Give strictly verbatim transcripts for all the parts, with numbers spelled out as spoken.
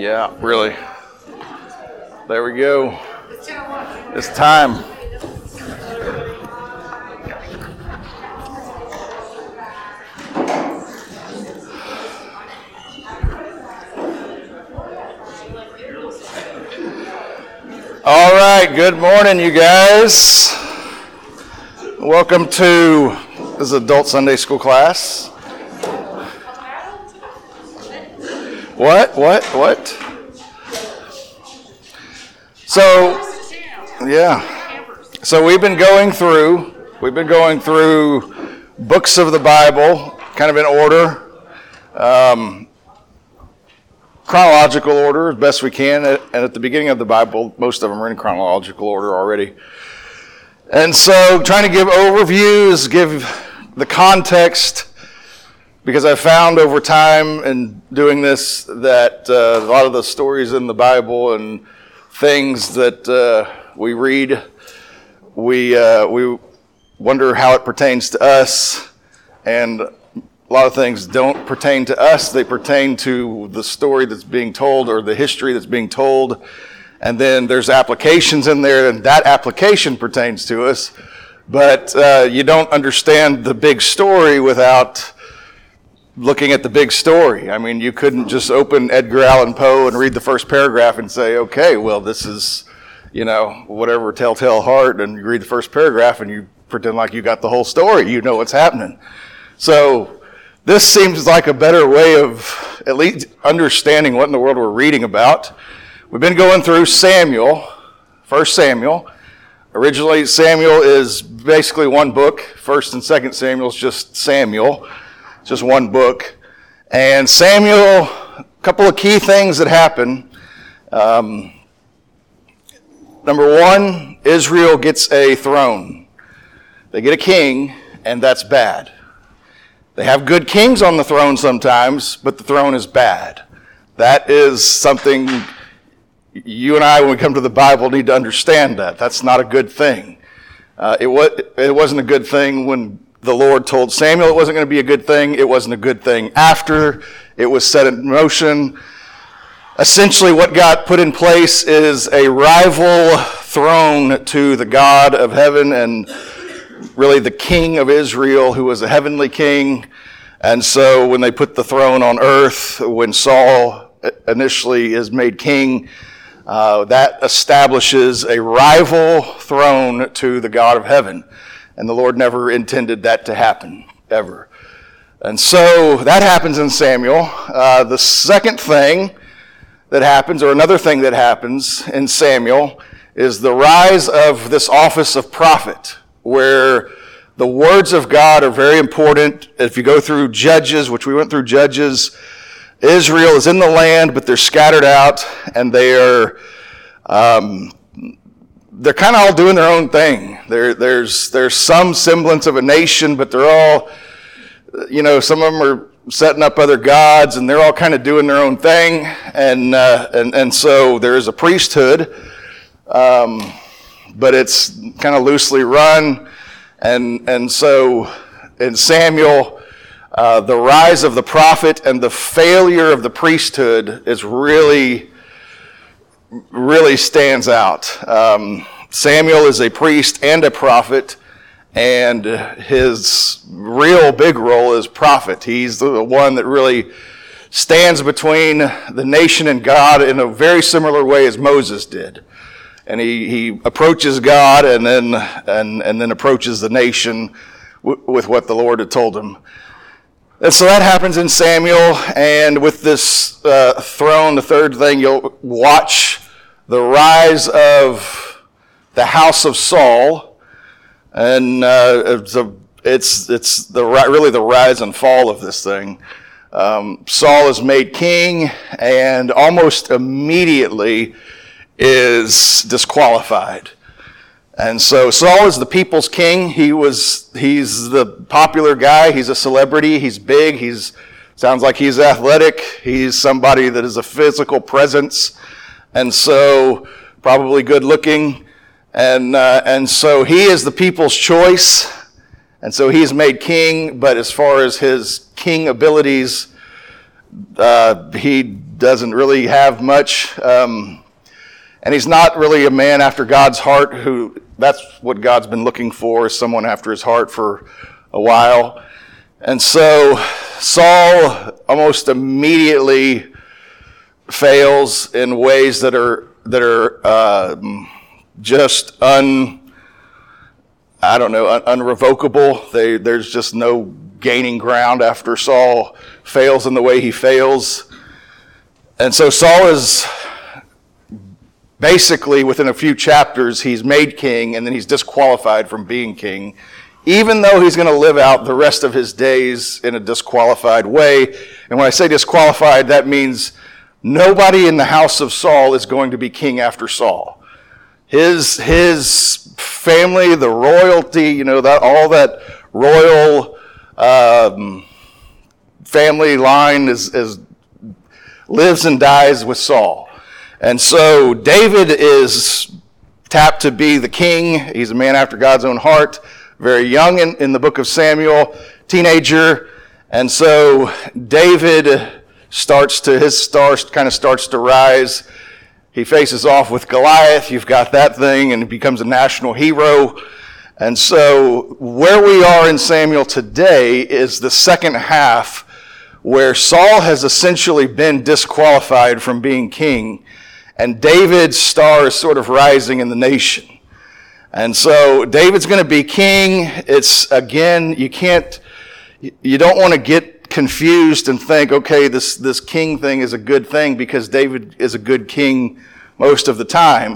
Yeah, really. There we go. It's time. All right, good morning, you guys. Welcome to this is Adult Sunday School class. What? What? What? So, yeah. So we've been going through, we've been going through books of the Bible, kind of in order, um, chronological order as best we can. And at the beginning of the Bible, most of them are in chronological order already. And so trying to give overviews, give the context, because I found over time in doing this that uh, a lot of the stories in the Bible and things that uh, we read, we uh, we wonder how it pertains to us, and a lot of things don't pertain to us. They pertain to the story that's being told or the history that's being told, and then there's applications in there, and that application pertains to us, but uh, you don't understand the big story without looking at the big story. I mean, you couldn't just open Edgar Allan Poe and read the first paragraph and say, okay, well, this is, you know, whatever, Telltale Heart, and you read the first paragraph and you pretend like you got the whole story. You know what's happening. So this seems like a better way of at least understanding what in the world we're reading about. We've been going through Samuel, First Samuel. Originally, Samuel is basically one book. First and Second Samuel is just Samuel. Just one book. And Samuel, a couple of key things that happen. Um, number one, Israel gets a throne. They get a king, and that's bad. They have good kings on the throne sometimes, but the throne is bad. That is something you and I, when we come to the Bible, need to understand that. That's not a good thing. Uh, it was, it wasn't a good thing when the Lord told Samuel it wasn't going to be a good thing. It wasn't a good thing after it was set in motion. Essentially, what got put in place is a rival throne to the God of heaven and really the king of Israel, who was a heavenly king. And so when they put the throne on earth, when Saul initially is made king, uh, that establishes a rival throne to the God of heaven. And the Lord never intended that to happen, ever. And so that happens in Samuel. Uh, the second thing that happens, or another thing that happens in Samuel, is the rise of this office of prophet, where the words of God are very important. If you go through Judges, which we went through Judges, Israel is in the land, but they're scattered out, and they are... Um, They're kind of all doing their own thing. There, there's there's some semblance of a nation, but they're all, you know, some of them are setting up other gods, and they're all kind of doing their own thing. And uh, and and so there is a priesthood, um, but it's kind of loosely run. And and so in Samuel, uh, the rise of the prophet and the failure of the priesthood is really. really stands out. Um, Samuel is a priest and a prophet, and his real big role is prophet. He's the one that really stands between the nation and God in a very similar way as Moses did. And he, he approaches God and then and, and then approaches the nation w- with what the Lord had told him. And so that happens in Samuel, and with this uh, throne, the third thing, you'll watch the rise of the house of Saul, and uh, it's a, it's it's the really the rise and fall of this thing. Um, Saul is made king, and almost immediately is disqualified. And so Saul is the people's king. He was, he's the popular guy. He's a celebrity. He's big. He's, sounds like he's athletic. He's somebody that is a physical presence. And so probably good looking. And, uh, and so he is the people's choice. And so he's made king. But as far as his king abilities, uh, he doesn't really have much. Um, and he's not really a man after God's heart, who that's what God's been looking for, is someone after his heart for a while. And so Saul almost immediately fails in ways that are that are uh, just un I don't know un- unrevocable. They, there's just no gaining ground after Saul fails in the way he fails. And so Saul is basically, within a few chapters, he's made king, and then he's disqualified from being king, even though he's going to live out the rest of his days in a disqualified way. And when I say disqualified, that means nobody in the house of Saul is going to be king after Saul. His his family, the royalty, you know, that all that royal um, family line is, is lives and dies with Saul. And so David is tapped to be the king. He's a man after God's own heart, very young in, in the book of Samuel, teenager. And so David starts to, his star kind of starts to rise. He faces off with Goliath. You've got that thing, and he becomes a national hero. And so where we are in Samuel today is the second half, where Saul has essentially been disqualified from being king, and David's star is sort of rising in the nation. And so David's going to be king. It's, again, you can't, you don't want to get confused and think, okay, this, this king thing is a good thing because David is a good king most of the time.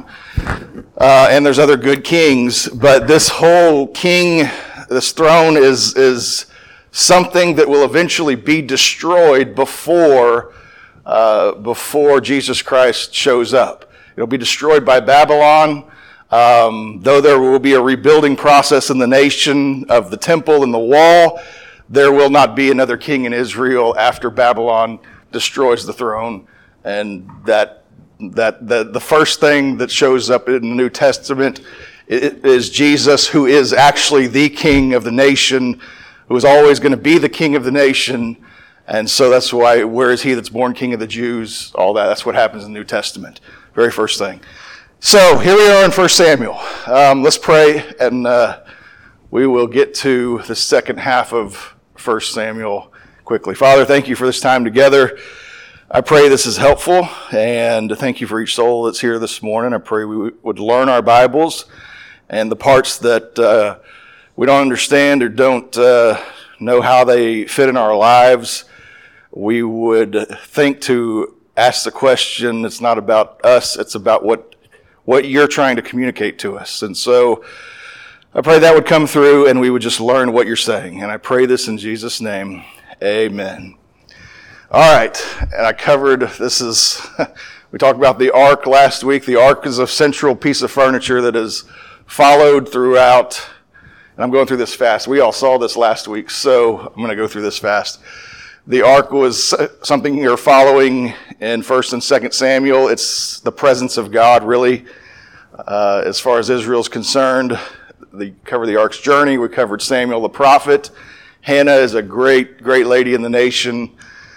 Uh, and there's other good kings, but this whole king, this throne is, is something that will eventually be destroyed before Uh, before Jesus Christ shows up. It'll be destroyed by Babylon. Um, though there will be a rebuilding process in the nation of the temple and the wall, there will not be another king in Israel after Babylon destroys the throne. And that that the, the first thing that shows up in the New Testament is Jesus, who is actually the king of the nation, who is always going to be the king of the nation. And so that's why, where is he that's born king of the Jews? All that. That's what happens in the New Testament. Very first thing. So here we are in First Samuel. Um, let's pray, and uh, we will get to the second half of First Samuel quickly. Father, thank you for this time together. I pray this is helpful, and thank you for each soul that's here this morning. I pray we would learn our Bibles, and the parts that uh, we don't understand or don't uh, know how they fit in our lives, we would think to ask the question. It's not about us, it's about what what you're trying to communicate to us. And so I pray that would come through and we would just learn what you're saying. And I pray this in Jesus' name. Amen. All right. And I covered, this is, we talked about the ark last week. The ark is a central piece of furniture that is followed throughout. And I'm going through this fast. We all saw this last week, so I'm going to go through this fast. The ark was something you're following in First and Second Samuel. It's the presence of God, really, uh, as far as Israel's concerned. We covered the ark's journey. We covered Samuel the prophet. Hannah is a great, great lady in the nation.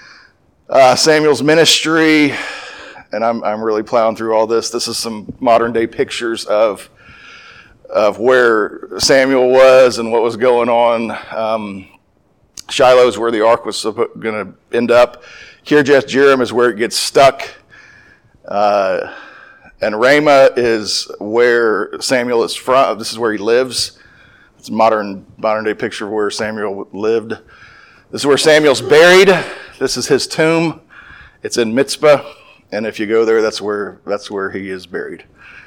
Uh, Samuel's ministry, and I'm I'm really plowing through all this. This is some modern day pictures of of where Samuel was and what was going on. Um, Shiloh is where the ark was going to end up. Kirjath Jearim is where it gets stuck. Uh, and Ramah is where Samuel is from. This is where he lives. It's a modern, modern day picture of where Samuel lived. This is where Samuel's buried. This is his tomb. It's in Mizpah. And if you go there, that's where, that's where he is buried.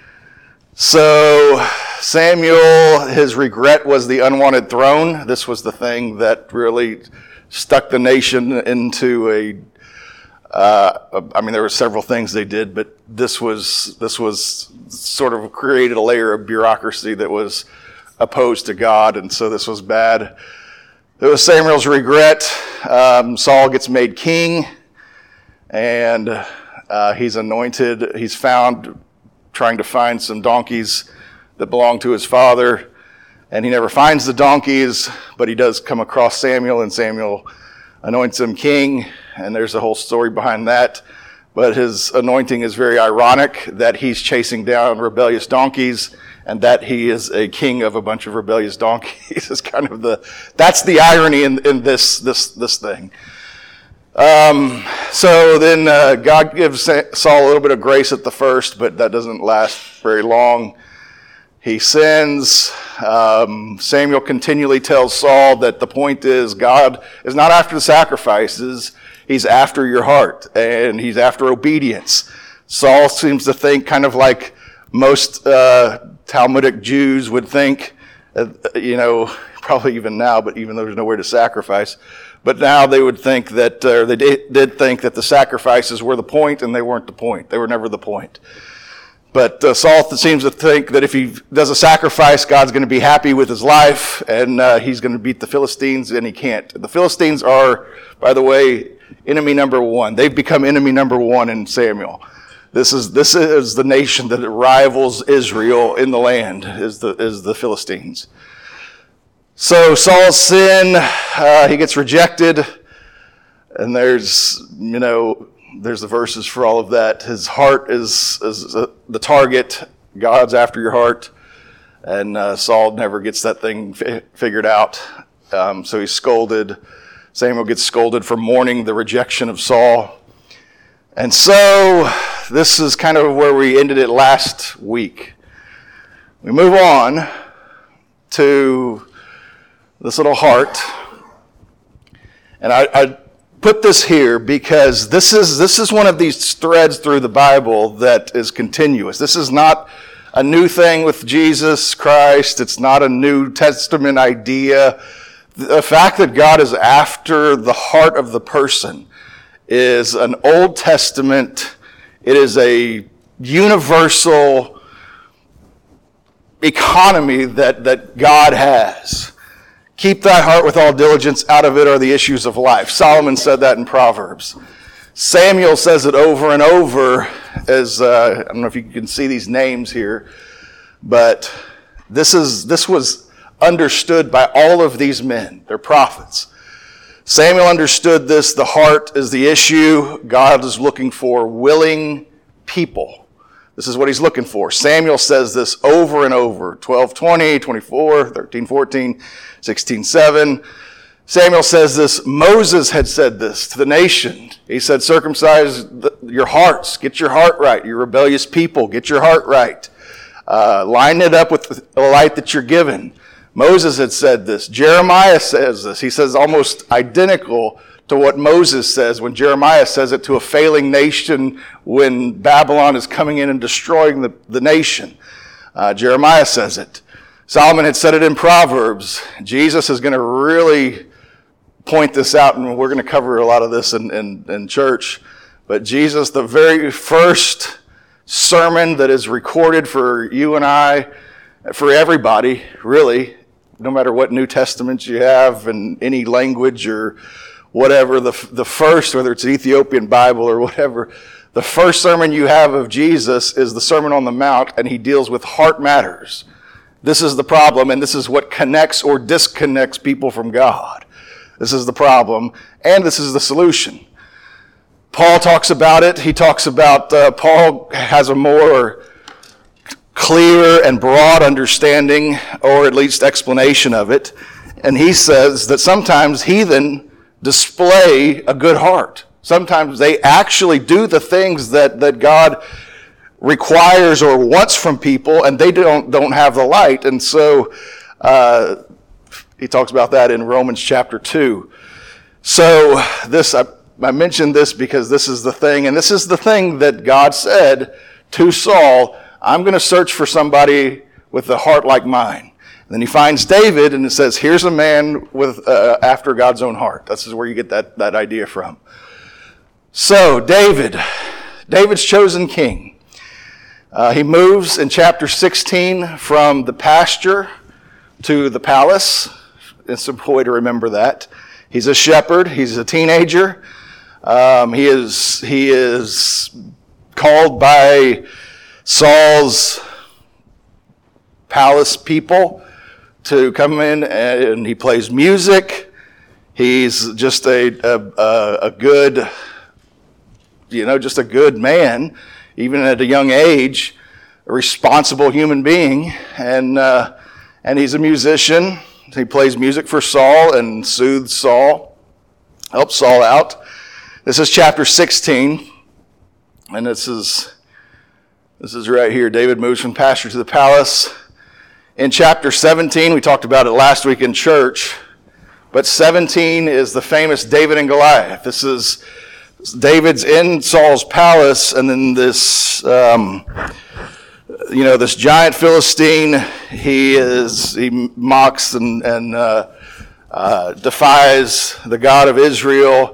So Samuel, his regret was the unwanted throne. This was the thing that really stuck the nation into a, uh, I mean, there were several things they did, but this was, this was sort of created a layer of bureaucracy that was opposed to God, and so this was bad. It was Samuel's regret. Um, Saul gets made king, and uh, he's anointed. He's found trying to find some donkeys that belong to his father, and he never finds the donkeys, but he does come across Samuel, and Samuel anoints him king, and there's a whole story behind that. but his anointing is very ironic that he's chasing down rebellious donkeys and that he is a king of a bunch of rebellious donkeys. Is kind of the, that's the irony in, in this, this, this thing. Um, so then uh, God gives Saul a little bit of grace at the first, but that doesn't last very long. He sins. Um, Samuel continually tells Saul that the point is God is not after the sacrifices. He's after your heart, and he's after obedience. Saul seems to think kind of like most uh, Talmudic Jews would think, uh, you know, probably even now, but even though there's nowhere to sacrifice. But now they would think that, uh, they did, did think that the sacrifices were the point, and they weren't the point. They were never the point. But uh, Saul seems to think that if he does a sacrifice, God's going to be happy with his life, and uh, he's going to beat the Philistines, and he can't. The Philistines are, by the way, enemy number one. They've become enemy number one in Samuel. This is this is the nation that rivals Israel in the land, is the is the Philistines. So Saul's sin, uh, he gets rejected, and there's, you know, there's the verses for all of that. His heart is, is the target. God's after your heart. And uh, Saul never gets that thing fi- figured out. Um, so he's scolded. Samuel gets scolded for mourning the rejection of Saul. And so this is kind of where we ended it last week. We move on to this little heart. And I... I put this here because this is this is one of these threads through the Bible that is continuous. This is not a new thing with Jesus Christ. It's not a New Testament idea. The fact that God is after the heart of the person is an Old Testament. It is a universal economy that, that God has. Keep thy heart with all diligence, out of it are the issues of life. Solomon said that in Proverbs. Samuel says it over and over as, uh, I don't know if you can see these names here, but this is this was understood by all of these men. They're prophets. Samuel understood this. The heart is the issue. God is looking for willing people. This is what he's looking for. Samuel says this over and over. twelve twenty, twenty-four, thirteen fourteen, sixteen seven. Samuel says this. Moses had said this to the nation. He said, circumcise the, your hearts. Get your heart right. You rebellious people, get your heart right. Uh, line it up with the light that you're given. Moses had said this. Jeremiah says this. He says almost identical to what Moses says when Jeremiah says it to a failing nation when Babylon is coming in and destroying the, the nation. Uh, Jeremiah says it. Solomon had said it in Proverbs. Jesus is going to really point this out, and we're going to cover a lot of this in, in, in church. But Jesus, the very first sermon that is recorded for you and I, for everybody, really, no matter what New Testament you have in any language or whatever, the the first, whether it's the Ethiopian Bible or whatever, the first sermon you have of Jesus is the Sermon on the Mount, and he deals with heart matters. This is the problem, and this is what connects or disconnects people from God. This is the problem, and this is the solution. Paul talks about it. He talks about, uh, Paul has a more clear and broad understanding, or at least explanation of it, and he says that sometimes heathen display a good heart. Sometimes they actually do the things that, that God requires or wants from people, and they don't don't have the light. And so uh, he talks about that in Romans chapter two. So this I, I mentioned this because this is the thing, and this is the thing that God said to Saul, I'm going to search for somebody with a heart like mine. Then he finds David, and it says, here's a man with uh, after God's own heart. This is where you get that, that idea from. So, David, David's chosen king. Uh, he moves in chapter sixteen from the pasture to the palace. It's a way to remember that. He's a shepherd. He's a teenager. Um, he is he is called by Saul's palace people to come in, and he plays music. He's just a a, a good you know, just a good man, even at a young age, a responsible human being, and uh, and he's a musician. He plays music for Saul and soothes Saul, helps Saul out. This is chapter sixteen, and this is this is right here. David moves from pasture to the palace. In chapter seventeen, we talked about it last week in church, but seventeen is the famous David and Goliath. This is David's in Saul's palace, and then this, um, you know, this giant Philistine, he is, he mocks and, and uh, uh, defies the God of Israel.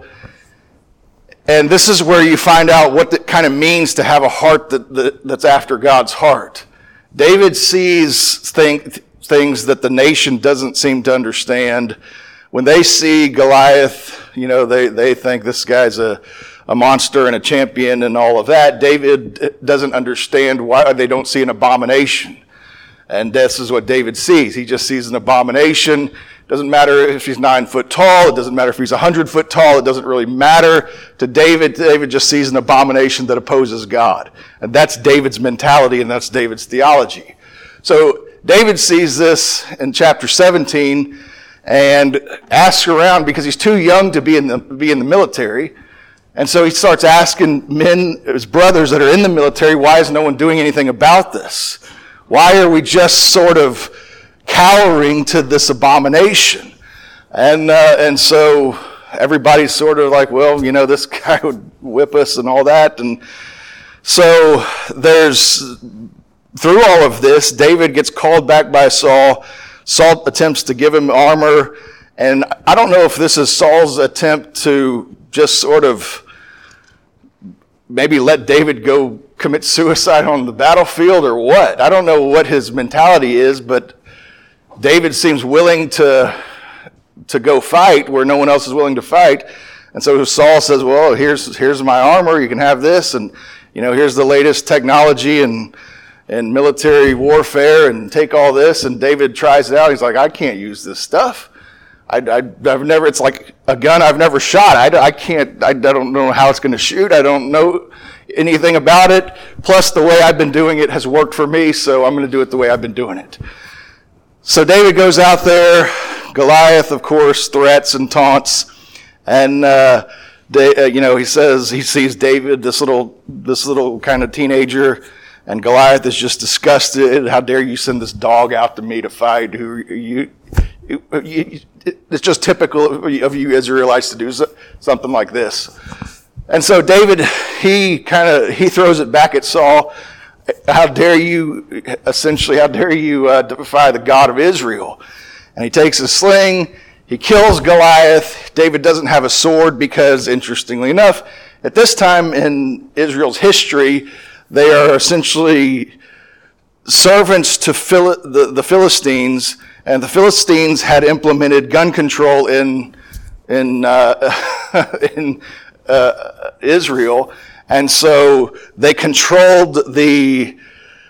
And this is where you find out what it kind of means to have a heart that, that that's after God's heart. David sees thing, things that the nation doesn't seem to understand. When they see Goliath, you know, they, they think this guy's a, a monster and a champion and all of that. David doesn't understand why they don't see an abomination. And this is what David sees. He just sees an abomination. Doesn't matter if he's nine foot tall. It doesn't matter if he's a hundred foot tall. It doesn't really matter to David. David just sees an abomination that opposes God. And that's David's mentality, and that's David's theology. So David sees this in chapter seventeen and asks around because he's too young to be in the, be in the military. And so he starts asking men, his brothers that are in the military, why is no one doing anything about this? Why are we just sort of cowering to this abomination? And uh, and so everybody's sort of like, well, you know, this guy would whip us and all that. And so there's, through all of this, David gets called back by Saul. Saul attempts to give him armor. And I don't know if this is Saul's attempt to just sort of maybe let David go commit suicide on the battlefield or what. I don't know what his mentality is, but David seems willing to to go fight where no one else is willing to fight. And so Saul says, well, here's here's my armor, you can have this, and you know, here's the latest technology and and military warfare, and take all this. And David tries it out. He's like, I can't use this stuff. I, I, I've never, it's like a gun I've never shot. I, I can't, I, I don't know how it's going to shoot. I don't know anything about it. Plus the way I've been doing it has worked for me, so I'm going to do it the way I've been doing it. So David goes out there. Goliath, of course, threats and taunts. And, uh, they, uh, you know, he says, he sees David, this little, this little kind of teenager, and Goliath is just disgusted. How dare you send this dog out to me to fight? Who you, you, you it's just typical of you Israelites to do something like this. And so David, he kind of, he throws it back at Saul. How dare you, essentially, how dare you uh, defy the God of Israel? And he takes a sling, he kills Goliath. David doesn't have a sword because, interestingly enough, at this time in Israel's history, they are essentially servants to Phil- the, the Philistines, and the Philistines had implemented gun control in in uh, in uh, Israel, and so they controlled the,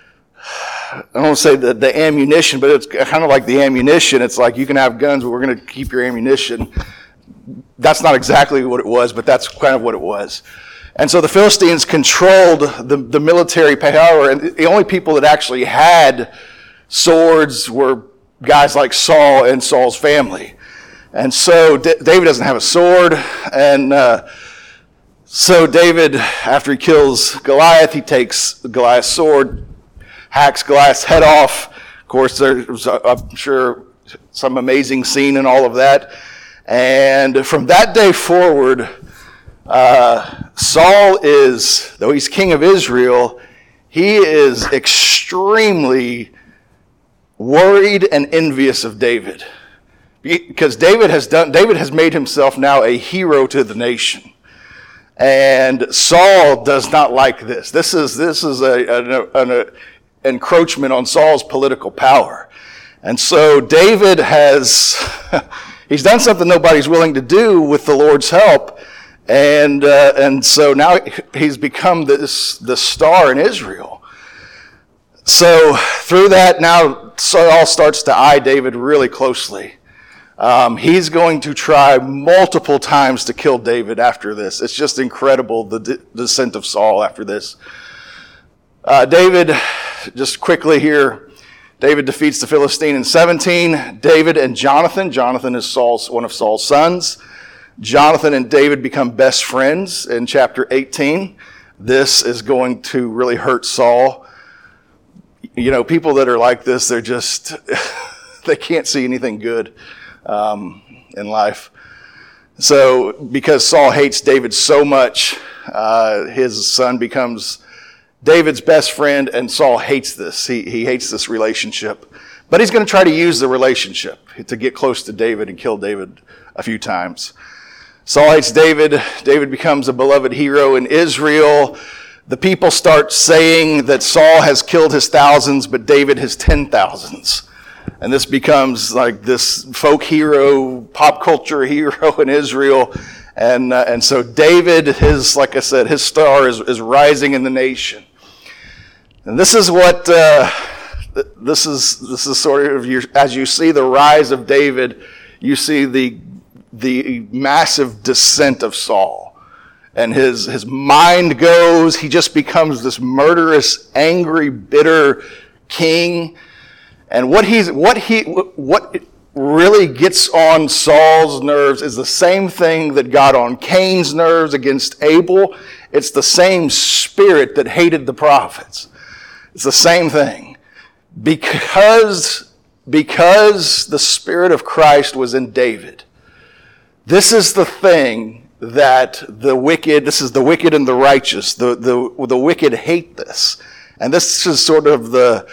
I don't want to say the, the ammunition, but it's kind of like the ammunition. It's like, you can have guns, but we're going to keep your ammunition. That's not exactly what it was, but that's kind of what it was. And so the Philistines controlled the, the military power, and the only people that actually had swords were guys like Saul and Saul's family. And so D- David doesn't have a sword, and uh, so David, after he kills Goliath, he takes Goliath's sword, hacks Goliath's head off. Of course, there's, uh, I'm sure, some amazing scene and all of that. And from that day forward, uh, Saul is, though he's king of Israel, he is extremely worried and envious of David. Because David has done, David has made himself now a hero to the nation. And Saul does not like this. This is, this is a, an, an encroachment on Saul's political power. And so David has, he's done something nobody's willing to do with the Lord's help. And uh, and so now he's become this the star in Israel. So through that, now Saul starts to eye David really closely. Um, he's going to try multiple times to kill David after this. It's just incredible, the de- descent of Saul after this. Uh, David, just quickly here, David defeats the Philistine in seventeen. David and Jonathan, Jonathan is Saul's one of Saul's sons. Jonathan and David become best friends in chapter eighteen. This is going to really hurt Saul. You know, people that are like this, they're just, they can't see anything good um, in life. So because Saul hates David so much, uh, his son becomes David's best friend, and Saul hates this. He, he hates this relationship. But he's going to try to use the relationship to get close to David and kill David a few times. Saul hates David. David becomes a beloved hero in Israel. The people start saying that Saul has killed his thousands, but David his ten thousands. And this becomes like this folk hero, pop culture hero in Israel. And uh, and so David, his, like I said, his star is, is rising in the nation. And this is what, uh, this is this is sort of, your, as you see the rise of David, you see the the massive descent of Saul. And his, his mind goes, he just becomes this murderous, angry, bitter king. And what he's, what he, what really gets on Saul's nerves is the same thing that got on Cain's nerves against Abel. It's the same spirit that hated the prophets. It's the same thing. Because, because the Spirit of Christ was in David, this is the thing that the wicked, this is the wicked and the righteous, the, the, the wicked hate this. And this is sort of the,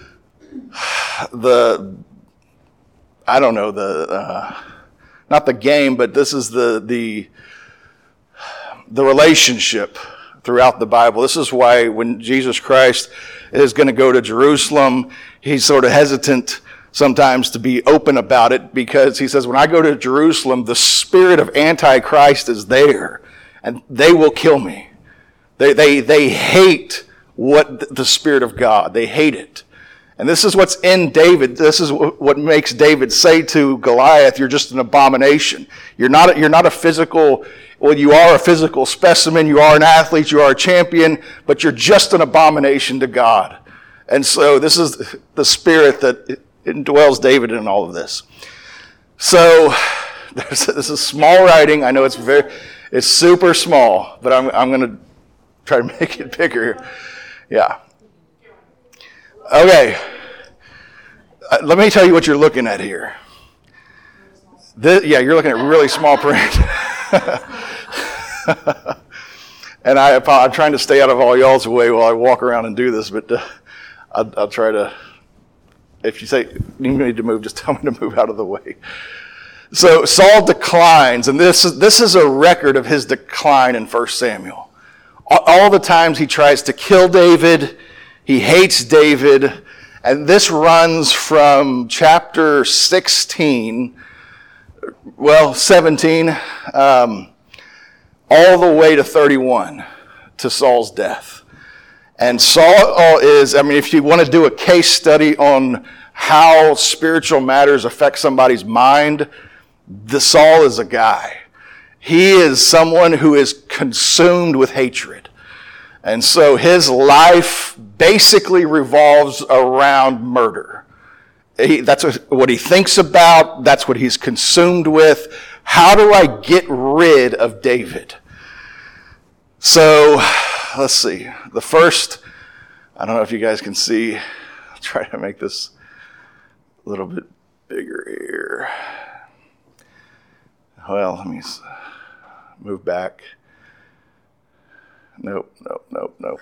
the, I don't know, the, uh, not the game, but this is the, the, the relationship throughout the Bible. This is why when Jesus Christ is going to go to Jerusalem, he's sort of hesitant sometimes to be open about it, because he says, when I go to Jerusalem, the spirit of Antichrist is there, and they will kill me. They, they, they hate what the Spirit of God, they hate it. And this is what's in David. This is what makes David say to Goliath, you're just an abomination. You're not, a, you're not a physical, well, you are a physical specimen, you are an athlete, you are a champion, but you're just an abomination to God. And so this is the spirit that indwells David in all of this. So this is small writing. I know it's very, it's super small, but I'm I'm going to try to make it bigger. Yeah. Okay. Uh, let me tell you what you're looking at here. This, yeah, you're looking at really small print. And I, I'm trying to stay out of all y'all's way while I walk around and do this, but uh, I'll, I'll try to. If you say you need to move, just tell me to move out of the way. So Saul declines, and this is, this is a record of his decline in First Samuel. All, all the times he tries to kill David, he hates David, and this runs from chapter sixteen, well, seventeen, um, all the way to thirty-one, to Saul's death. And Saul is, I mean, if you want to do a case study on how spiritual matters affect somebody's mind, the Saul is a guy. He is someone who is consumed with hatred. And so his life basically revolves around murder. He, that's what he thinks about. That's what he's consumed with. How do I get rid of David? So, let's see. The first, I don't know if you guys can see. I'll try to make this a little bit bigger here. Well, let me move back. Nope, nope, nope, nope.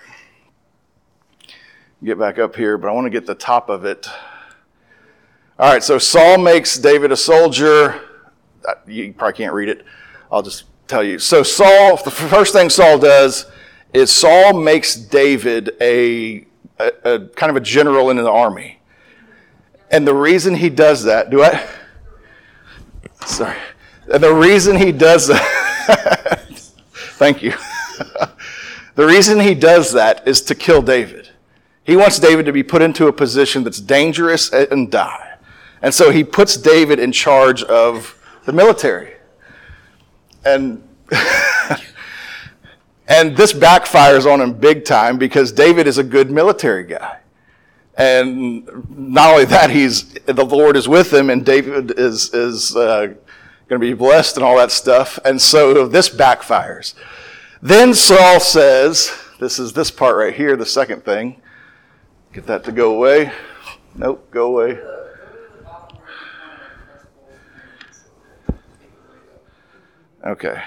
Get back up here, but I want to get the top of it. All right, so Saul makes David a soldier. You probably can't read it. I'll just tell you. So Saul, the first thing Saul does is Saul makes David a, a, a kind of a general in the army. And the reason he does that, do I? Sorry. And the reason he does that, thank you. The reason he does that is to kill David. He wants David to be put into a position that's dangerous and die. And so he puts David in charge of the military. And and this backfires on him big time because David is a good military guy. And not only that, he's the Lord is with him, and David is is uh, going to be blessed and all that stuff. And so this backfires. Then Saul says, this is this part right here, the second thing. Get that to go away. Nope, go away. Okay.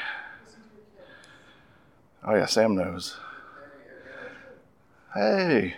Oh yeah, Sam knows. Hey.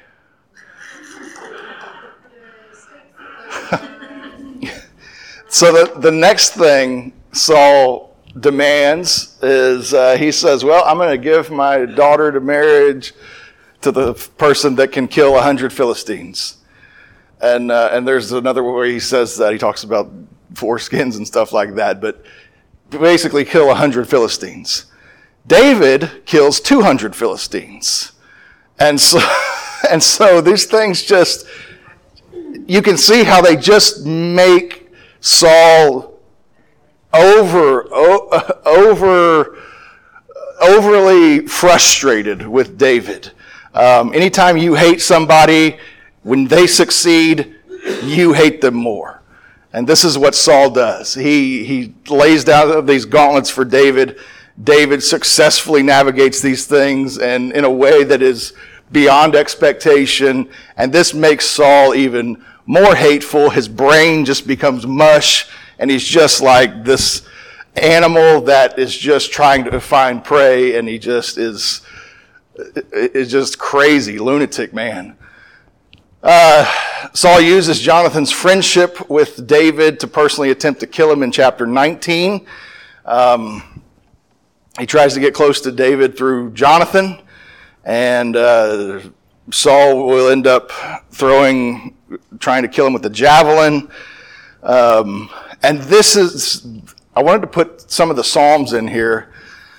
So the, the next thing Saul demands is uh, he says, well, I'm going to give my daughter to marriage to the person that can kill a hundred Philistines. And uh, and there's another where he says that, he talks about foreskins and stuff like that, but basically kill a hundred Philistines. David kills two hundred Philistines. And so, and so these things just, you can see how they just make Saul over, over, overly frustrated with David. Um, anytime you hate somebody, when they succeed, you hate them more. And this is what Saul does. He, he lays down these gauntlets for David. David successfully navigates these things and in a way that is beyond expectation. And this makes Saul even more hateful. His brain just becomes mush, and he's just like this animal that is just trying to find prey, and he just is, is just crazy, lunatic man. Uh, Saul uses Jonathan's friendship with David to personally attempt to kill him in chapter nineteen. Um, he tries to get close to David through Jonathan, and uh, Saul will end up throwing, trying to kill him with the javelin. Um, and this is, I wanted to put some of the Psalms in here.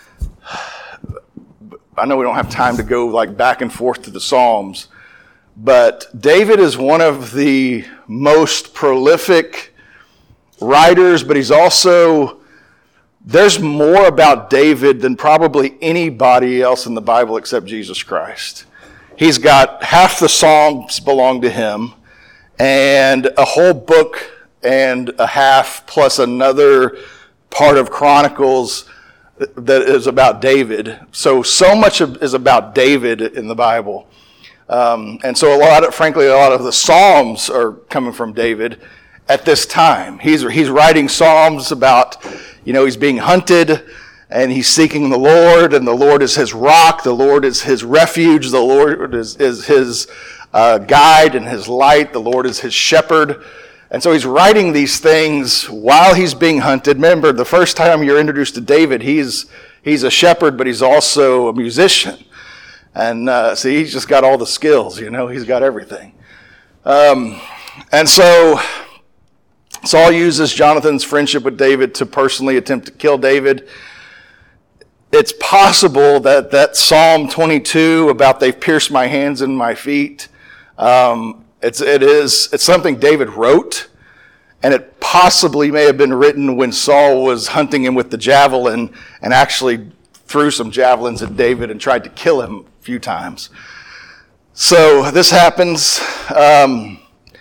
I know we don't have time to go like back and forth to the Psalms, but David is one of the most prolific writers, but he's also, there's more about David than probably anybody else in the Bible except Jesus Christ. He's got half the Psalms belong to him, and a whole book and a half plus another part of Chronicles that is about David. So, so much of, is about David in the Bible. Um, and so a lot of, frankly, a lot of the Psalms are coming from David at this time. He's, he's writing Psalms about, you know, he's being hunted and he's seeking the Lord, and the Lord is his rock, the Lord is his refuge, the Lord is, is his uh, guide and his light, the Lord is his shepherd. And so he's writing these things while he's being hunted. Remember, the first time you're introduced to David, he's he's a shepherd, but he's also a musician. And uh, see, he's just got all the skills, you know, he's got everything. Um, and so Saul uses Jonathan's friendship with David to personally attempt to kill David. It's possible that that Psalm twenty-two about they've pierced my hands and my feet, um, it's, it is, it's something David wrote, and it possibly may have been written when Saul was hunting him with the javelin and actually threw some javelins at David and tried to kill him a few times. So this happens. Um,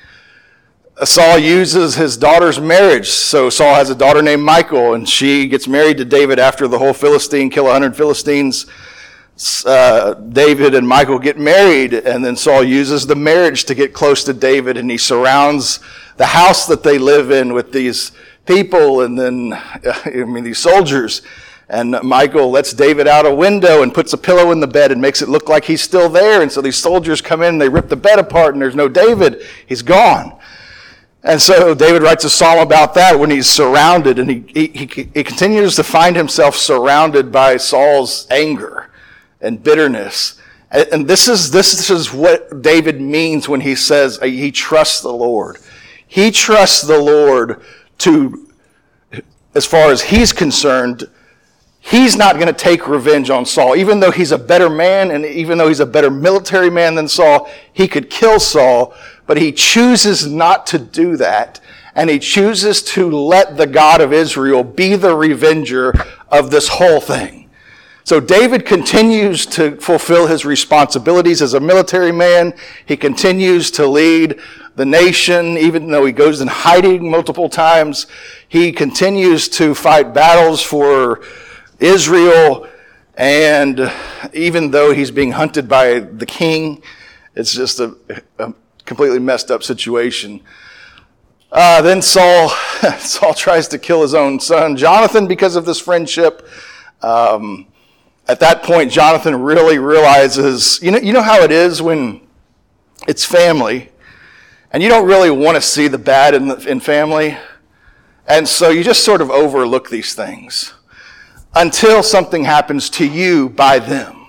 Saul uses his daughter's marriage. So Saul has a daughter named Michal, and she gets married to David after the whole Philistine, kill a hundred Philistines. Uh, David and Michal get married, and then Saul uses the marriage to get close to David, and he surrounds the house that they live in with these people, and then, I mean, these soldiers. And Michal lets David out a window and puts a pillow in the bed and makes it look like he's still there. And so these soldiers come in, they rip the bed apart, and there's no David. He's gone. And so David writes a psalm about that when he's surrounded, and he, he, he continues to find himself surrounded by Saul's anger and bitterness. And this is, this is what David means when he says he trusts the Lord. He trusts the Lord to, as far as he's concerned, he's not going to take revenge on Saul. Even though he's a better man, and even though he's a better military man than Saul, he could kill Saul, but he chooses not to do that. and he chooses to let the God of Israel be the revenger of this whole thing. So David continues to fulfill his responsibilities as a military man. He continues to lead the nation, even though he goes in hiding multiple times. He continues to fight battles for Israel, and even though he's being hunted by the king, it's just a, a completely messed up situation. Uh, then Saul, Saul tries to kill his own son, Jonathan, because of this friendship. Um, at that point, Jonathan really realizes, you know, you know how it is when it's family, and you don't really want to see the bad in, the, in family, and so you just sort of overlook these things until something happens to you by them.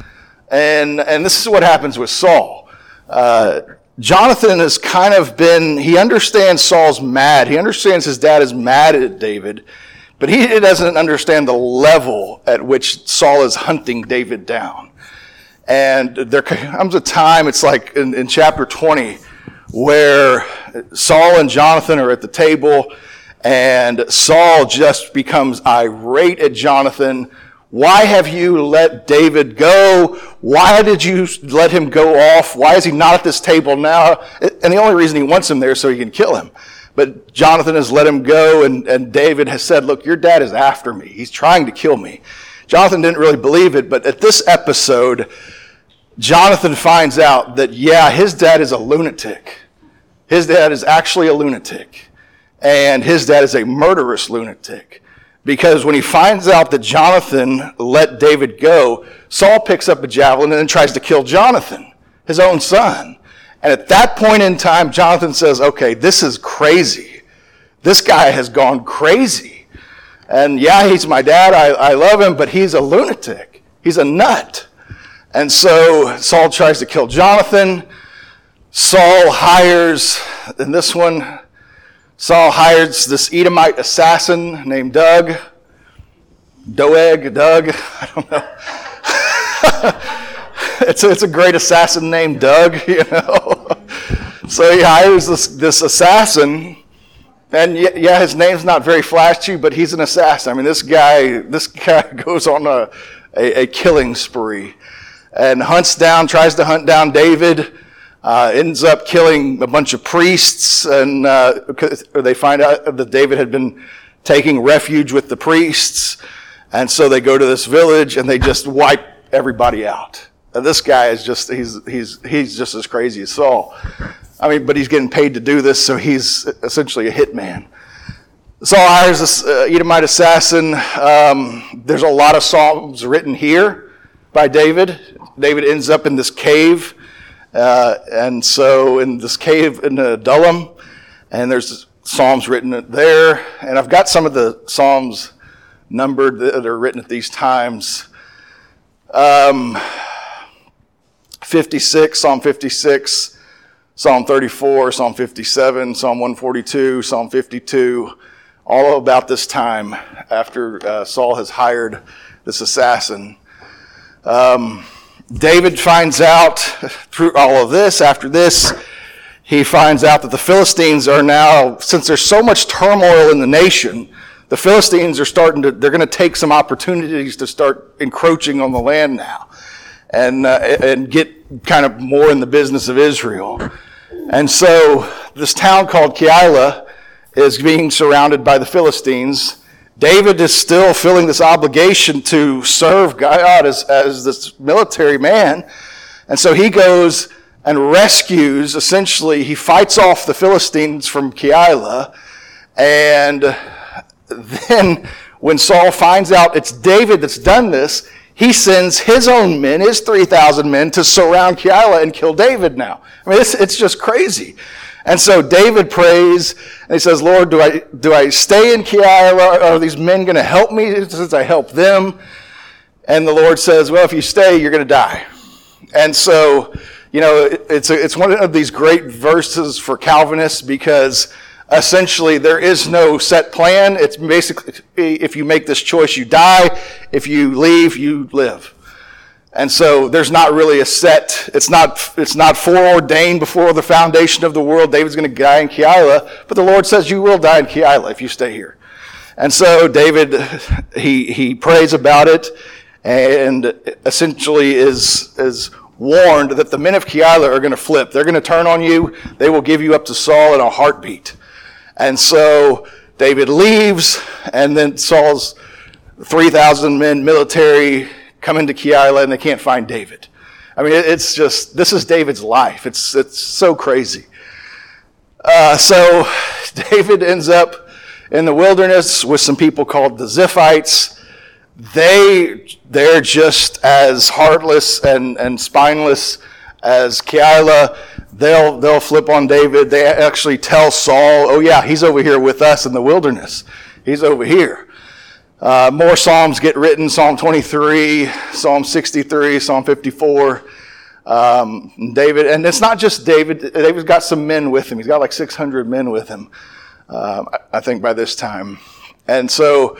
And and this is what happens with Saul. Uh, Jonathan has kind of been, he understands Saul's mad. He understands his dad is mad at David, but he doesn't understand the level at which Saul is hunting David down. And there comes a time, it's like in, in chapter twenty, where Saul and Jonathan are at the table, and Saul just becomes irate at Jonathan. Why have you let David go? Why did you let him go off? Why is he not at this table now? And the only reason he wants him there is so he can kill him. But Jonathan has let him go, and, and David has said, look, your dad is after me. He's trying to kill me. Jonathan didn't really believe it, but at this episode, Jonathan finds out that, yeah, his dad is a lunatic. His dad is actually a lunatic. And his dad is a murderous lunatic. Because when he finds out that Jonathan let David go, Saul picks up a javelin and then tries to kill Jonathan, his own son. And at that point in time, Jonathan says, okay, this is crazy. This guy has gone crazy. And yeah, he's my dad. I, I love him, but he's a lunatic. He's a nut. And so Saul tries to kill Jonathan. Saul hires, in this one, Saul hires this Edomite assassin named Doeg. Doeg, Doug, I don't know. it's, a, it's a great assassin named Doug, you know. So he hires this, this assassin, and yeah, yeah, his name's not very flashy, but he's an assassin. I mean, this guy, this guy goes on a, a, a killing spree and hunts down, tries to hunt down David. Uh, ends up killing a bunch of priests, and uh, they find out that David had been taking refuge with the priests, and so they go to this village and they just wipe everybody out. And this guy is just, he's, he's, he's just as crazy as Saul. I mean, but he's getting paid to do this, so he's essentially a hitman. Saul hires this uh, Edomite assassin. Um, there's a lot of psalms written here by David. David ends up in this cave. Uh, and so in this cave in Adullam, and there's psalms written there, and I've got some of the psalms numbered that are written at these times. Um, fifty-six, Psalm fifty-six, Psalm thirty-four, Psalm fifty-seven, Psalm one forty-two, Psalm fifty-two, all about this time after uh, Saul has hired this assassin. Um, David finds out through all of this, after this, he finds out that the Philistines are now, since there's so much turmoil in the nation, the Philistines are starting to, they're going to take some opportunities to start encroaching on the land now and, uh, and get kind of more in the business of Israel. And so this town called Keilah is being surrounded by the Philistines. David is still feeling this obligation to serve God as, as this military man. And so he goes and rescues, essentially, he fights off the Philistines from Keilah. And then when Saul finds out it's David that's done this, he sends his own men, his three thousand men, to surround Keilah and kill David now. I mean, it's, it's just crazy. And so David prays, and he says, Lord, do I do I stay in Keilah? Are these men going to help me since I help them? And the Lord says, well, if you stay, you're going to die. And so, you know, it's a, it's one of these great verses for Calvinists because essentially there is no set plan. It's basically, if you make this choice, you die. If you leave, you live. And so there's not really a set, it's not it's not foreordained before the foundation of the world. David's going to die in Keilah, but the Lord says you will die in Keilah if you stay here. And so David, he he prays about it and essentially is is warned that the men of Keilah are going to flip. They're going to turn on you. They will give you up to Saul in a heartbeat. And so David leaves, and then Saul's three thousand men military come into Keilah, and they can't find David. I mean, it's just, this is David's life. It's it's so crazy. Uh, so David ends up in the wilderness with some people called the Ziphites. They, they're just as heartless and, and spineless as Keilah. They'll, they'll flip on David. They actually tell Saul, oh yeah, he's over here with us in the wilderness. He's over here. Uh, more Psalms get written, Psalm twenty-three, Psalm sixty-three, Psalm fifty-four. Um, David, and it's not just David. David's got some men with him. He's got like six hundred men with him, uh, I think, by this time. And so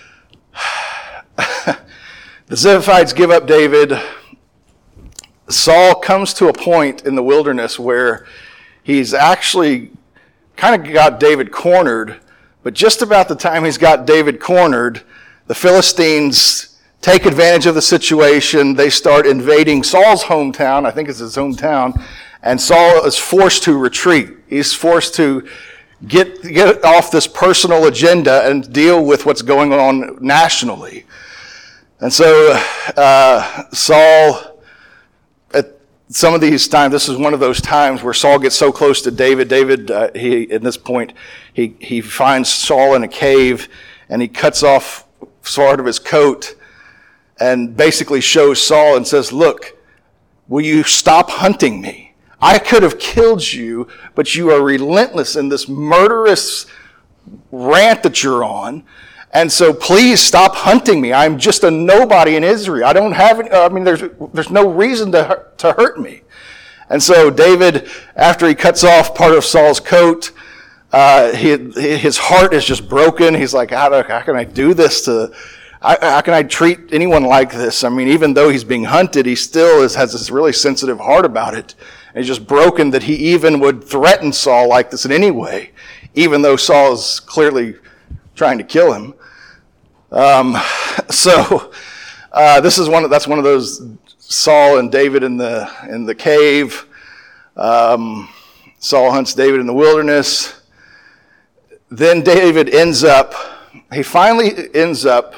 the Ziphites give up David. Saul comes to a point in the wilderness where he's actually kind of got David cornered, but just about the time he's got David cornered, the Philistines take advantage of the situation. They start invading Saul's hometown. I think it's his hometown. And Saul is forced to retreat. He's forced to get, get off this personal agenda and deal with what's going on nationally. And so uh, Saul, at some of these times, this is one of those times where Saul gets so close to David. David, uh, he at this point, he, he finds Saul in a cave, and he cuts off part of his coat and basically shows Saul and says, look, will you stop hunting me? I could have killed you, but you are relentless in this murderous rant that you're on. And so please stop hunting me. I'm just a nobody in Israel. I don't have any, I mean, there's, there's no reason to, to hurt me. And so David, after he cuts off part of Saul's coat, Uh, he, his heart is just broken. He's like, how, do, how can I do this to, how, how can I treat anyone like this? I mean, even though he's being hunted, he still is, has this really sensitive heart about it. And he's just broken that he even would threaten Saul like this in any way, even though Saul is clearly trying to kill him. Um, so, uh, this is one of, that's one of those Saul and David in the, in the cave. Um, Saul hunts David in the wilderness. Then David ends up, he finally ends up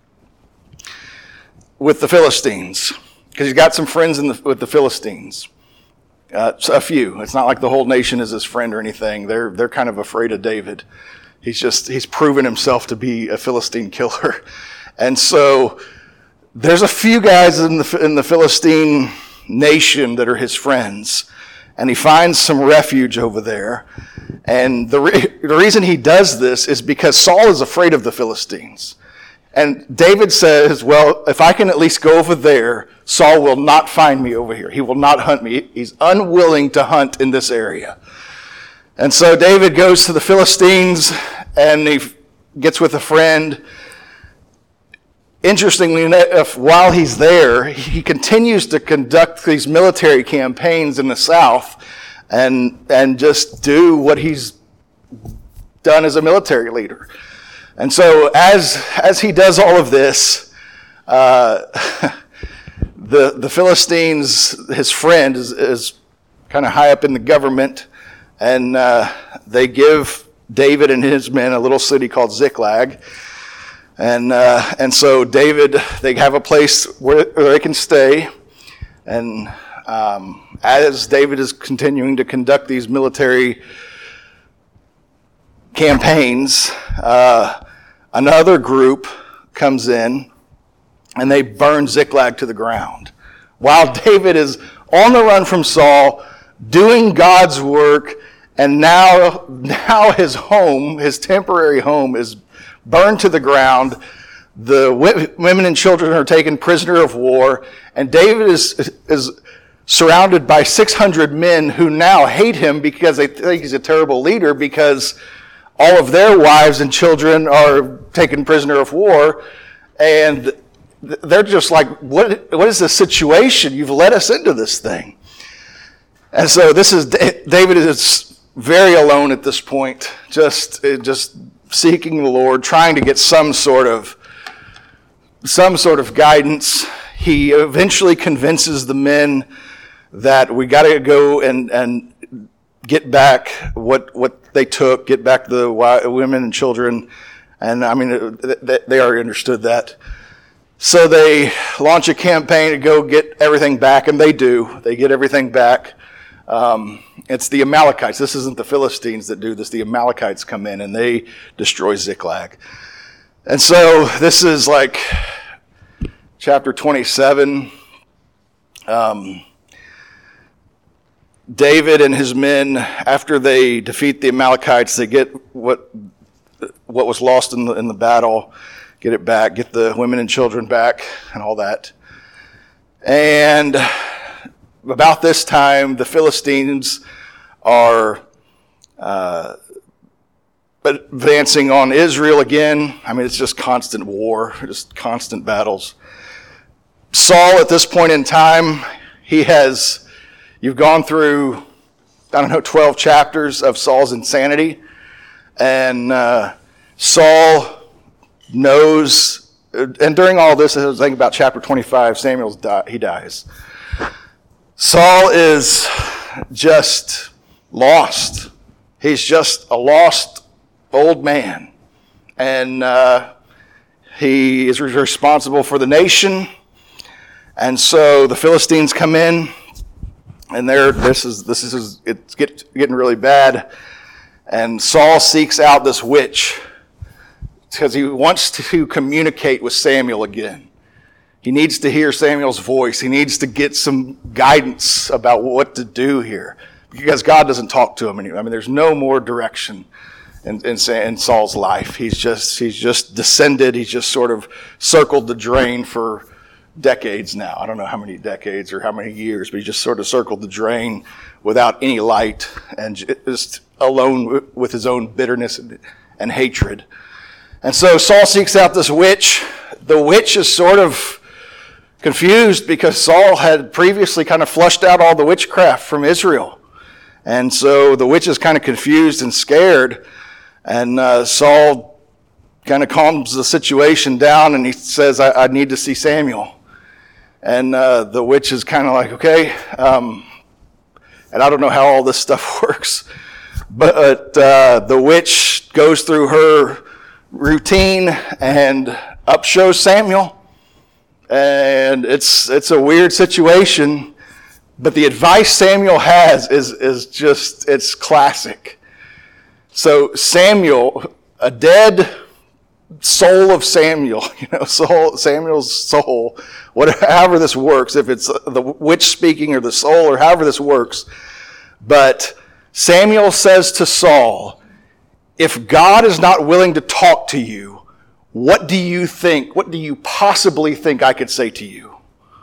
with the Philistines, because he's got some friends in the, with the Philistines. Uh, a few. It's not like the whole nation is his friend or anything. They're they're kind of afraid of David. He's just, he's proven himself to be a Philistine killer. And so there's a few guys in the in the Philistine nation that are his friends. And he finds some refuge over there. And the, re- the reason he does this is because Saul is afraid of the Philistines. And David says, well, if I can at least go over there, Saul will not find me over here. He will not hunt me. He's unwilling to hunt in this area. And so David goes to the Philistines, and he gets with a friend. Interestingly enough, while he's there, he continues to conduct these military campaigns in the south and and just do what he's done as a military leader. And so as as he does all of this, uh, the the Philistines, his friend, is, is kind of high up in the government, and uh, they give David and his men a little city called Ziklag. And uh, and so David, they have a place where, where they can stay. And um, as David is continuing to conduct these military campaigns, uh, another group comes in, and they burn Ziklag to the ground. While David is on the run from Saul, doing God's work, and now now his home, his temporary home, is burned to the ground. The women and children are taken prisoner of war, and David is is surrounded by six hundred men who now hate him because they think he's a terrible leader, because all of their wives and children are taken prisoner of war. And they're just like, what, what is the situation? You've led us into this thing. And so this is, David is very alone at this point, just, just seeking the Lord, trying to get some sort of, some sort of guidance. He eventually convinces the men that we got to go and, and get back what, what they took, get back the women and children. And I mean, they already understood that. So they launch a campaign to go get everything back, and they do. They get everything back. Um, it's the Amalekites. This isn't the Philistines that do this. The Amalekites come in, and they destroy Ziklag. And so this is like chapter twenty-seven. Um, David and his men, after they defeat the Amalekites, they get what what was lost in the in the battle. Get it back, get the women and children back, and all that. And about this time, the Philistines are uh, advancing on Israel again. I mean, it's just constant war, just constant battles. Saul, at this point in time, he has, you've gone through, I don't know, twelve chapters of Saul's insanity. And uh, Saul knows, and during all this, I was thinking about chapter twenty-five, Samuel's die, he dies. Saul is just lost. He's just a lost old man. And uh, he is responsible for the nation. And so the Philistines come in, and they're, this is, this is, it's get, getting really bad. And Saul seeks out this witch, because he wants to communicate with Samuel again. He needs to hear Samuel's voice. He needs to get some guidance about what to do here, because God doesn't talk to him anymore. I mean, there's no more direction in, in, in Saul's life. He's just he's just descended. He's just sort of circled the drain for decades now. I don't know how many decades or how many years, but he just sort of circled the drain without any light and just alone with his own bitterness and, and hatred. And so Saul seeks out this witch. The witch is sort of confused because Saul had previously kind of flushed out all the witchcraft from Israel. And so the witch is kind of confused and scared. And uh, Saul kind of calms the situation down, and he says, I, I need to see Samuel. And uh, the witch is kind of like, okay. Um, and I don't know how all this stuff works. But uh, the witch goes through her routine and up shows Samuel, and it's it's a weird situation, but the advice Samuel has is is just, it's classic. So Samuel, a dead soul of Samuel, you know, soul, Samuel's soul, whatever, however this works, if it's the witch speaking or the soul or however this works, but Samuel says to Saul, if God is not willing to talk to you, what do you think? What do you possibly think I could say to you?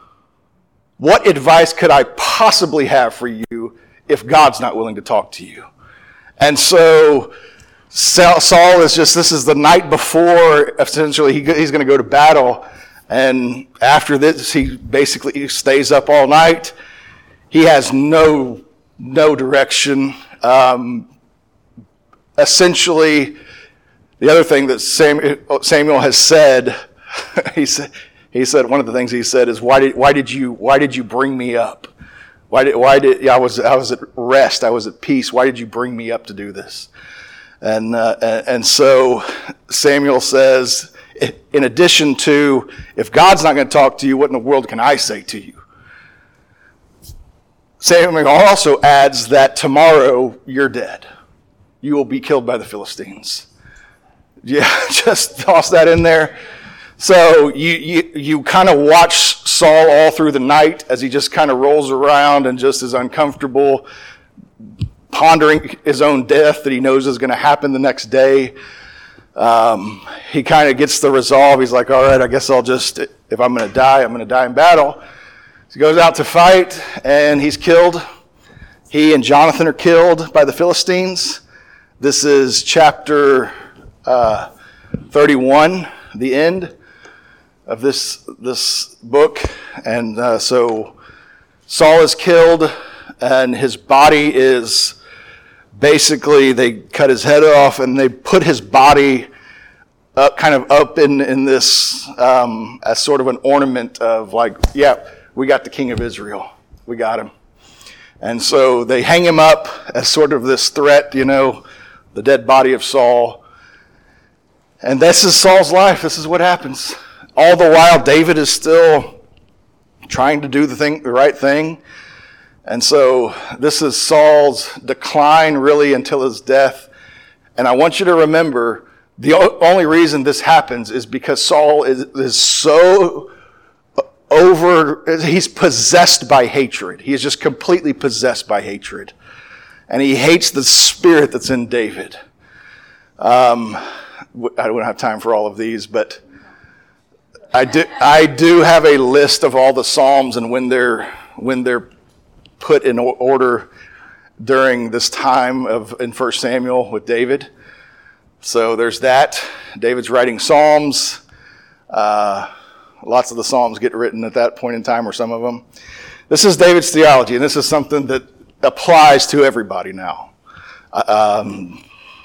What advice could I possibly have for you if God's not willing to talk to you? And so Saul is just, this is the night before, essentially, he, he's going to go to battle. And after this, he basically stays up all night. He has no, no direction. Um, Essentially, the other thing that Samuel has said, he said, he said one of the things he said is, "Why did why did you why did you bring me up? Why did why did I was I was at rest, I was at peace. Why did you bring me up to do this?" And uh, and so Samuel says, in addition to, if God's not going to talk to you, what in the world can I say to you? Samuel also adds that tomorrow you're dead. You will be killed by the Philistines. Yeah, just toss that in there. So you you, you kind of watch Saul all through the night as he just kind of rolls around and just is uncomfortable, pondering his own death that he knows is going to happen the next day. Um, he kind of gets the resolve. He's like, all right, I guess I'll just, if I'm going to die, I'm going to die in battle. So he goes out to fight, and he's killed. He and Jonathan are killed by the Philistines. This is chapter uh, thirty-one, the end of this this book. And uh, so Saul is killed, and his body is basically, they cut his head off, and they put his body up, kind of up in, in this, um, as sort of an ornament of like, yeah, we got the king of Israel. We got him. And so they hang him up as sort of this threat, you know, the dead body of Saul. And this is Saul's life. This is what happens. All the while, David is still trying to do the thing, the right thing. And so this is Saul's decline really until his death. And I want you to remember, the only reason this happens is because Saul is, is so over, he's possessed by hatred. He is just completely possessed by hatred. And he hates the spirit that's in David. Um, I don't have time for all of these, but I do, I do have a list of all the Psalms and when they're, when they're put in order during this time of in First Samuel with David. So there's that. David's writing Psalms. Uh, lots of the Psalms get written at that point in time, or some of them. This is David's theology, and this is something that applies to everybody now. Um,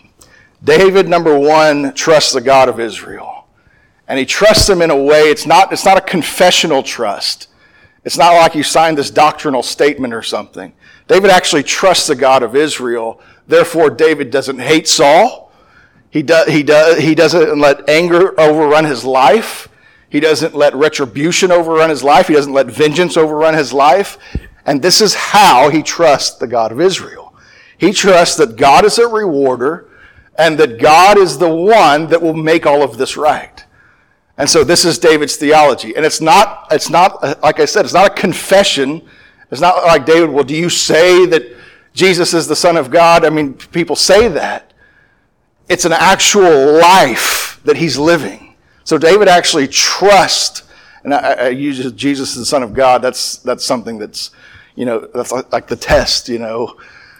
David, number one, trusts the God of Israel. And he trusts him in a way, it's not, it's not a confessional trust. It's not like you signed this doctrinal statement or something. David actually trusts the God of Israel. Therefore, David doesn't hate Saul. He, do, he, do, he doesn't let anger overrun his life. He doesn't let retribution overrun his life. He doesn't let vengeance overrun his life. And this is how he trusts the God of Israel. He trusts that God is a rewarder and that God is the one that will make all of this right. And so this is David's theology. And it's not, it's not, like I said, it's not a confession. It's not like David, well, do you say that Jesus is the Son of God? I mean, people say that. It's an actual life that he's living. So David actually trusts, and I, I use Jesus as the Son of God. That's, that's something that's, you know, that's like, like the test, you know.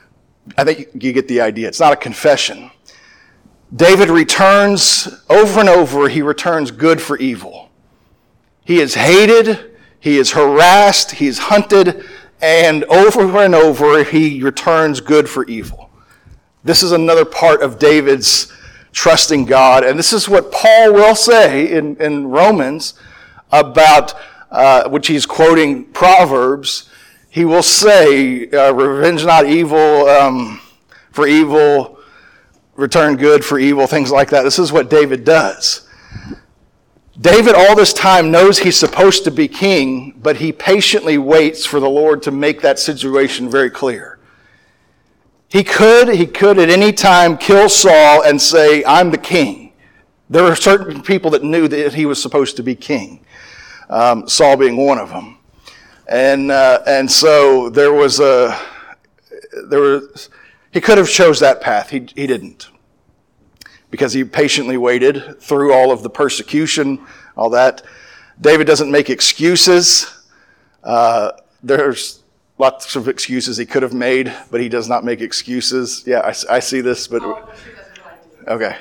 I think you get the idea. It's not a confession. David returns, over and over, he returns good for evil. He is hated, he is harassed, he is hunted, and over and over, he returns good for evil. This is another part of David's trusting God, and this is what Paul will say in, in Romans about, uh, which he's quoting Proverbs. He will say, uh, revenge not evil um, for evil, return good for evil, things like that. This is what David does. David all this time knows he's supposed to be king, but he patiently waits for the Lord to make that situation very clear. He could, he could at any time kill Saul and say, I'm the king. There are certain people that knew that he was supposed to be king, um, Saul being one of them. And uh, and so there was a, there was, he could have chose that path. He he didn't. Because he patiently waited through all of the persecution, all that. David doesn't make excuses. Uh, there's lots of excuses he could have made, but he does not make excuses. Yeah, I, I see this, but... Okay.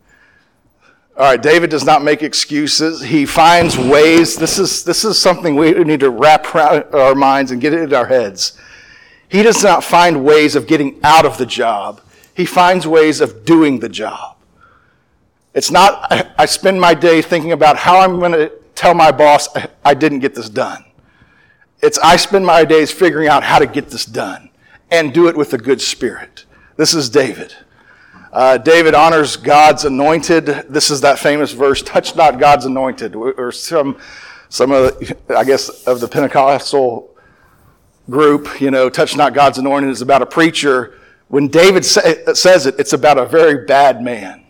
All right, David does not make excuses. He finds ways. This is, this is something we need to wrap around our minds and get it in our heads. He does not find ways of getting out of the job. He finds ways of doing the job. It's not, I, I spend my day thinking about how I'm going to tell my boss I, I didn't get this done. It's I spend my days figuring out how to get this done and do it with a good spirit. This is David. Uh, David honors God's anointed. This is that famous verse, touch not God's anointed. Or some, some of, the, I guess, of the Pentecostal group, you know, touch not God's anointed is about a preacher. When David say, says it, it's about a very bad man.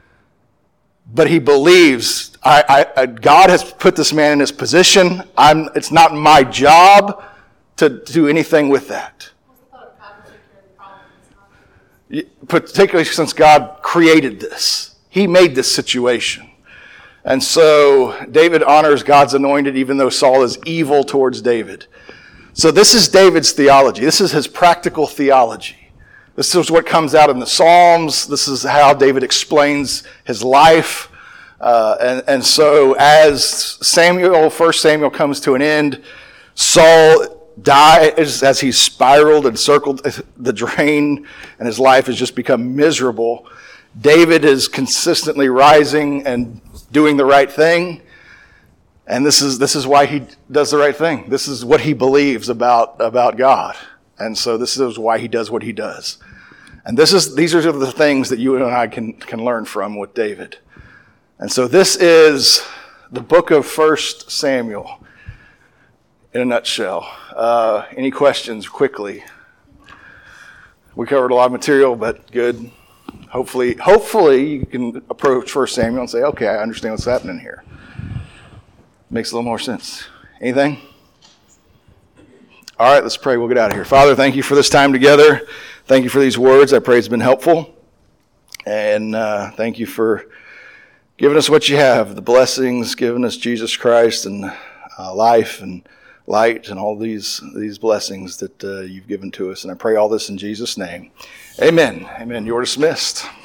But he believes, I, I, God has put this man in his position. I'm, it's not my job to do anything with that. Particularly since God created this. He made this situation. And so David honors God's anointed even though Saul is evil towards David. So this is David's theology. This is his practical theology. This is what comes out in the Psalms. This is how David explains his life. Uh, and, and so as Samuel, First Samuel comes to an end, Saul dies as he's spiraled and circled the drain, and his life has just become miserable. David is consistently rising and doing the right thing. And this is this is why he does the right thing. This is what he believes about, about God. And so this is why he does what he does. And this is these are the things that you and I can, can learn from with David. And so this is the book of First Samuel in a nutshell. Uh, any questions quickly? We covered a lot of material, but good. Hopefully, hopefully you can approach First Samuel and say, okay, I understand what's happening here. Makes a little more sense. Anything? All right, let's pray. We'll get out of here. Father, thank you for this time together. Thank you for these words. I pray it's been helpful. And uh, thank you for giving us what you have, the blessings, giving us Jesus Christ and uh, life and light and all these these blessings that uh, you've given to us. And I pray all this in Jesus' name. Amen. Amen. You're dismissed.